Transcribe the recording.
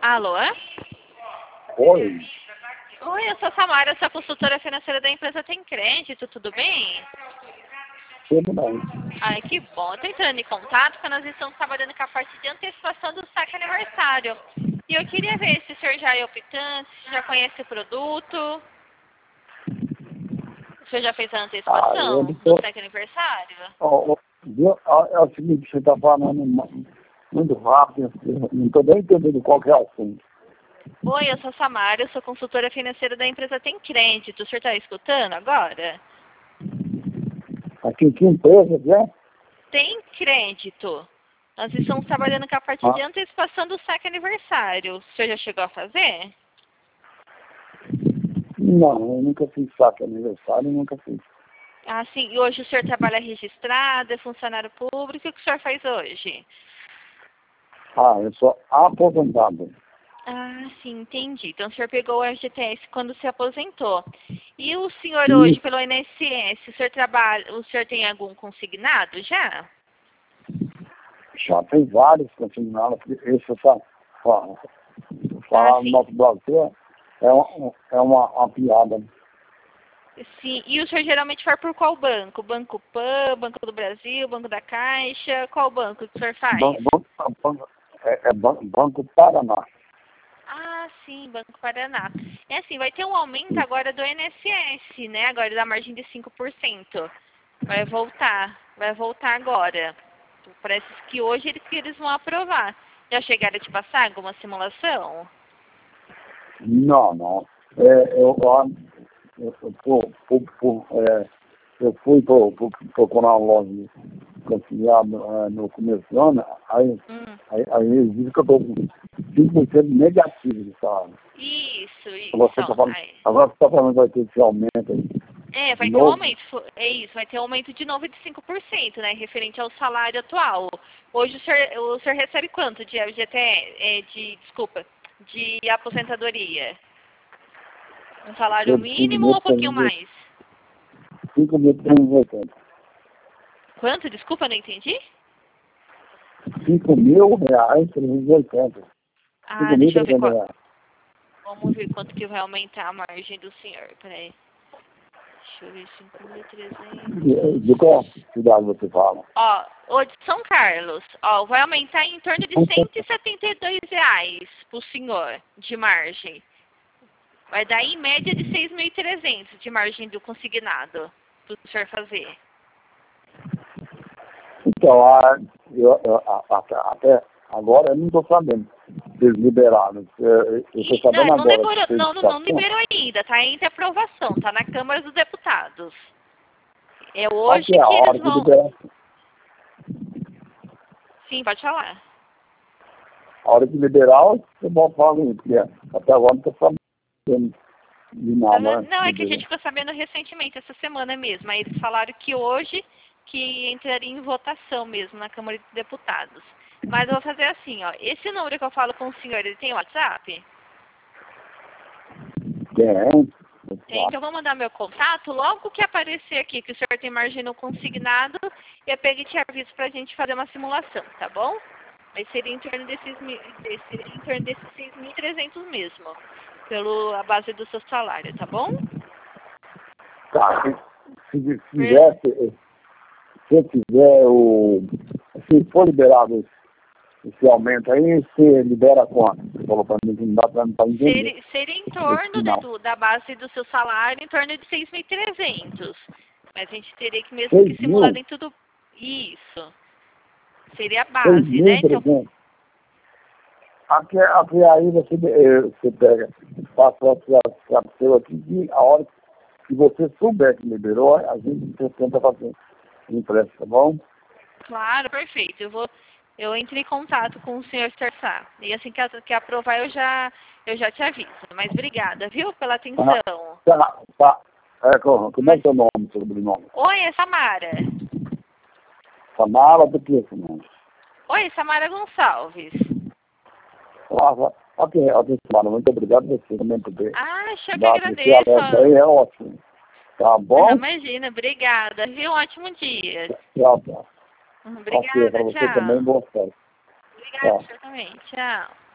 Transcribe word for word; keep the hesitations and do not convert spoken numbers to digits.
Alô? Oi, Oi, eu sou a Samara, eu sou a consultora financeira da empresa Tem Crédito, tudo bem? tudo bem. Ai, que bom. Estou entrando em contato porque nós estamos trabalhando com a parte de antecipação do saque aniversário. E eu queria ver se o senhor já é optante, se já conhece o produto. O senhor já fez a Ah, eu antecipação não tô... do saque aniversário? ó, ó, viu? Ó, é o seguinte, você está falando mu- muito rápido, eu não estou nem entendendo qual que é o assunto. Oi, eu sou a Samara, eu sou consultora financeira da empresa Tem Crédito. O senhor está escutando agora? Aqui, que empresa que é? Tem Crédito. Nós estamos trabalhando com a parte Ah, de antecipação do saque aniversário. O senhor já chegou a fazer? não, eu nunca fiz saque aniversário, nunca fiz. Ah, sim. E hoje o senhor trabalha registrado, é funcionário público. O que o senhor faz hoje? Ah, eu sou aposentado. Ah, sim, entendi. Então o senhor pegou o F G T S quando se aposentou. E o senhor hoje, E pelo I N S S, o senhor trabalha, o senhor tem algum consignado já? já tem vários consignados, esse essa, fa- Ah, falar no sim. nosso Brasil é uma, é uma, uma piada. Sim. E o senhor geralmente vai por qual banco? Banco Pan, Banco do Brasil, Banco da Caixa? Qual banco que o senhor faz? Ban- ban- ban- É, é ban- Banco Paraná. Ah, sim, Banco Paraná. É assim, vai ter um aumento agora do I N S S, né? Agora da margem de cinco por cento. Vai voltar, vai voltar agora. Parece que hoje eles, que eles vão aprovar. Já chegaram a te passar alguma simulação? Não, não. É, eu, eu, eu, eu, eu, eu, é, eu fui pro- pro- procurar uma loja de conciliado é, no começo do ano, aí, Hum. aí, aí eles dizem que eu estou com cinco por cento negativo de salário. Isso, isso. Agora você está falando, Aí. agora você tá falando que vai ter esse aumento aí. É, vai De ter um novo? aumento. fo- É isso, vai ter um aumento de novo de cinco por cento, né? Referente ao salário atual. Hoje o senhor, o senhor recebe quanto de F G T S? É, de, desculpa, de aposentadoria? Um salário mínimo ou um pouquinho mais? cinco mil trezentos e oitenta. Quanto? Desculpa, não entendi? cinco mil reais trezentos e oitenta. Ah, cinco mil deixa eu ver trezentos qual. reais. Vamos ver quanto que vai aumentar a margem do senhor. Peraí. Deixa eu ver, cinco mil e De, trezentos. de qual cidade você fala? Ó, o de São Carlos, ó, vai aumentar em torno de cento e setenta e dois reais pro senhor de margem. Vai dar em média de seis mil e trezentos de margem do consignado pro senhor fazer. Então, a, eu, eu, a, a, até agora eu não estou sabendo. Eles liberaram. Eu estou E, sabendo não, não, agora. demorou, Que fez não, não, não licitação. liberou ainda, tá entre aprovação, tá na Câmara dos Deputados. É Qual hoje que é a que eles hora de vão... liberação? Sim, pode falar. A hora de liberar, você pode falar comigo, porque até agora não estou sabendo de Não, nada, né? não, é que a Liberou. gente ficou sabendo recentemente, essa semana mesmo. Aí eles falaram que hoje que entraria em votação mesmo na Câmara de Deputados. Mas eu vou fazer assim, ó. Esse número que eu falo com o senhor, ele tem WhatsApp? Tem. Tem, então eu vou mandar meu contato. Logo que aparecer aqui que o senhor tem margem no consignado, eu pego e te aviso pra gente fazer uma simulação, tá bom? Mas seria em torno desses, mi- desse, em torno desses seis mil e trezentos mesmo, pelo a base do seu salário, tá bom? Tá, se, se fizesse, se eu fizer o. Se for liberado esse, esse aumento aí, você libera quanto? Você falou para mim que não dá para entender. Seria, seria em torno de, do, da base do seu salário, em torno de seis mil e trezentos. Mas a gente teria que mesmo que seis simular mil? dentro do... Isso. Seria a seis base, mil né? e Então, trezentos. Aqui, aqui aí você, eh, você pega, passa o WhatsApp seu aqui e a hora que você souber que liberou, a gente tenta fazer o empréstimo, tá bom? claro, perfeito. Eu vou... Eu entro em contato com o senhor Sarsá. E assim que, a- que aprovar, eu já, eu já te aviso. Mas obrigada, viu, pela Ah, atenção. tá, tá. É, como, como é Mas... seu nome, sobrenome? Oi, é Samara. Samara do que, nome? Oi, Samara Gonçalves. Ah, ok, ok, Samara, muito obrigado a você também por ter Ah, eu que dado esse alerta aí, agradeço. é ótimo. Tá Ah, bom? imagina, obrigada, viu? Um ótimo dia. Tchau, tchau. Ok, Obrigada, para você também, tchau. boa sorte. Obrigada, Tchau. senhor também. Tchau.